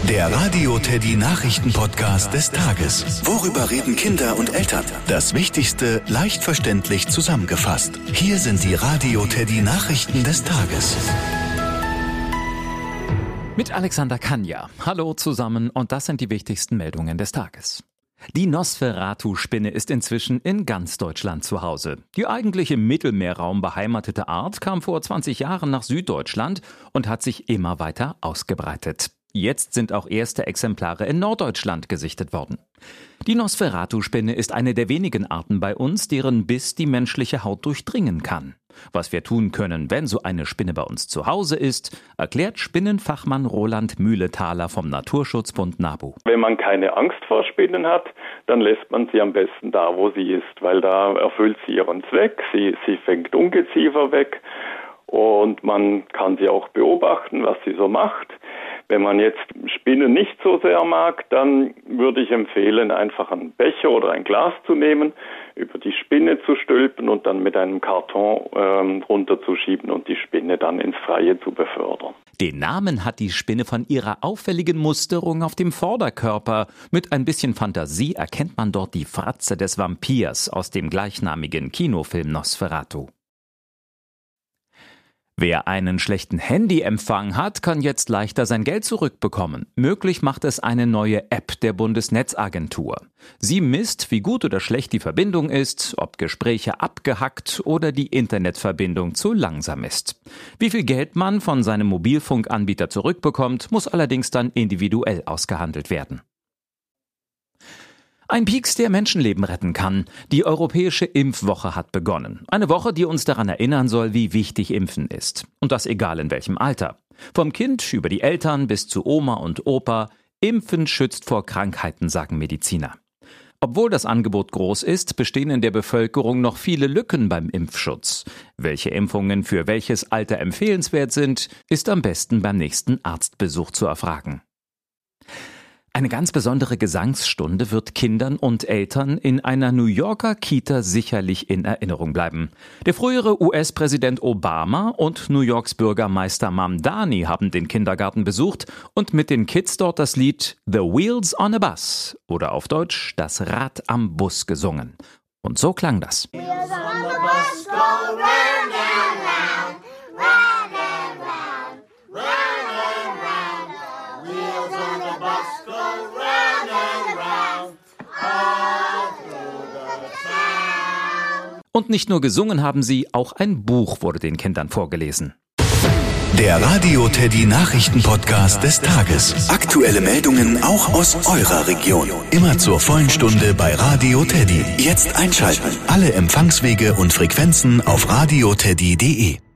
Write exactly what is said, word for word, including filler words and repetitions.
Der Radio Teddy Nachrichten-Podcast des Tages. Worüber reden Kinder und Eltern? Das Wichtigste leicht verständlich zusammengefasst. Hier sind die Radio Teddy Nachrichten des Tages. Mit Alexander Kanja. Hallo zusammen und das sind die wichtigsten Meldungen des Tages. Die Nosferatu-Spinne ist inzwischen in ganz Deutschland zu Hause. Die eigentlich im Mittelmeerraum beheimatete Art kam vor zwanzig Jahren nach Süddeutschland und hat sich immer weiter ausgebreitet. Jetzt sind auch erste Exemplare in Norddeutschland gesichtet worden. Die Nosferatu-Spinne ist eine der wenigen Arten bei uns, deren Biss die menschliche Haut durchdringen kann. Was wir tun können, wenn so eine Spinne bei uns zu Hause ist, erklärt Spinnenfachmann Roland Mühlethaler vom Naturschutzbund NABU. Wenn man keine Angst vor Spinnen hat, dann lässt man sie am besten da, wo sie ist, weil da erfüllt sie ihren Zweck, sie, sie fängt Ungeziefer weg und man kann sie auch beobachten, was sie so macht. Wenn man jetzt Spinnen nicht so sehr mag, dann würde ich empfehlen, einfach einen Becher oder ein Glas zu nehmen, über die Spinne zu stülpen und dann mit einem Karton ähm, runterzuschieben und die Spinne dann ins Freie zu befördern. Den Namen hat die Spinne von ihrer auffälligen Musterung auf dem Vorderkörper. Mit ein bisschen Fantasie erkennt man dort die Fratze des Vampirs aus dem gleichnamigen Kinofilm Nosferatu. Wer einen schlechten Handyempfang hat, kann jetzt leichter sein Geld zurückbekommen. Möglich macht es eine neue App der Bundesnetzagentur. Sie misst, wie gut oder schlecht die Verbindung ist, ob Gespräche abgehackt oder die Internetverbindung zu langsam ist. Wie viel Geld man von seinem Mobilfunkanbieter zurückbekommt, muss allerdings dann individuell ausgehandelt werden. Ein Pieks, der Menschenleben retten kann. Die Europäische Impfwoche hat begonnen. Eine Woche, die uns daran erinnern soll, wie wichtig Impfen ist. Und das egal in welchem Alter. Vom Kind über die Eltern bis zu Oma und Opa. Impfen schützt vor Krankheiten, sagen Mediziner. Obwohl das Angebot groß ist, bestehen in der Bevölkerung noch viele Lücken beim Impfschutz. Welche Impfungen für welches Alter empfehlenswert sind, ist am besten beim nächsten Arztbesuch zu erfragen. Eine ganz besondere Gesangsstunde wird Kindern und Eltern in einer New Yorker Kita sicherlich in Erinnerung bleiben. Der frühere U S-Präsident Obama und New Yorks Bürgermeister Mamdani haben den Kindergarten besucht und mit den Kids dort das Lied The Wheels on a Bus oder auf Deutsch Das Rad am Bus gesungen. Und so klang das. Wheels on the bus go round and round, round and round, round and round. Wheels on the bus. Und nicht nur gesungen haben sie, auch ein Buch wurde den Kindern vorgelesen. Der Radio Teddy Nachrichten-Podcast des Tages. Aktuelle Meldungen auch aus eurer Region. Immer zur vollen Stunde bei Radio Teddy. Jetzt einschalten. Alle Empfangswege und Frequenzen auf radioteddy punkt de.